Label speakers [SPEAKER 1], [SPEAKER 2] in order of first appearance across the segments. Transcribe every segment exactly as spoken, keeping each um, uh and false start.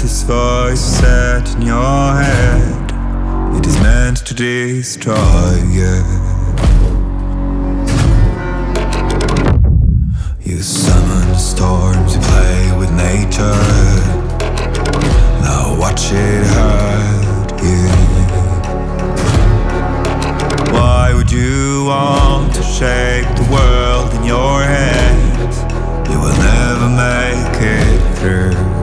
[SPEAKER 1] this voice set in your head. It is meant to destroy you. You summon storms, you play with nature. Now watch it hurt you. Why would you want to shape the world in your head? You will never make it through.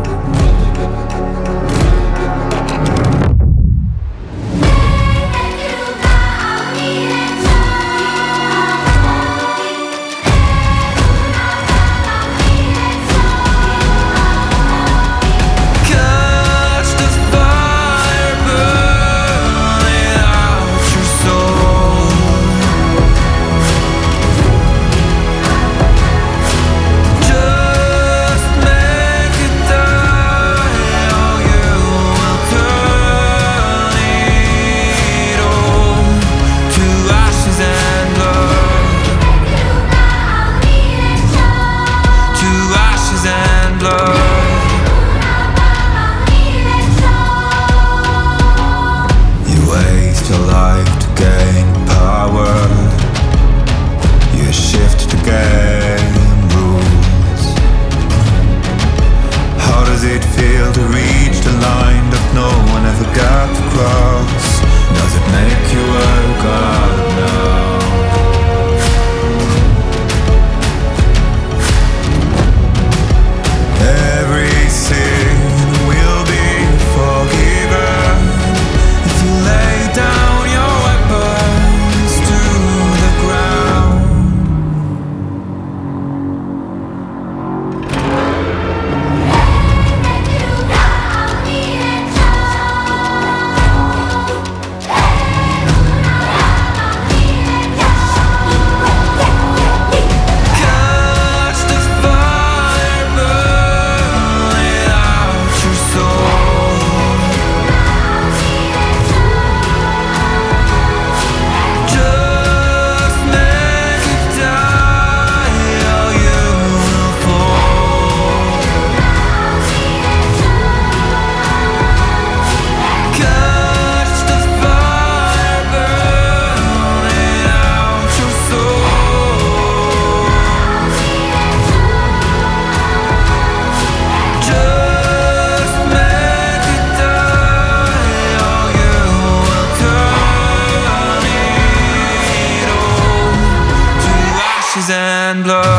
[SPEAKER 2] And blood.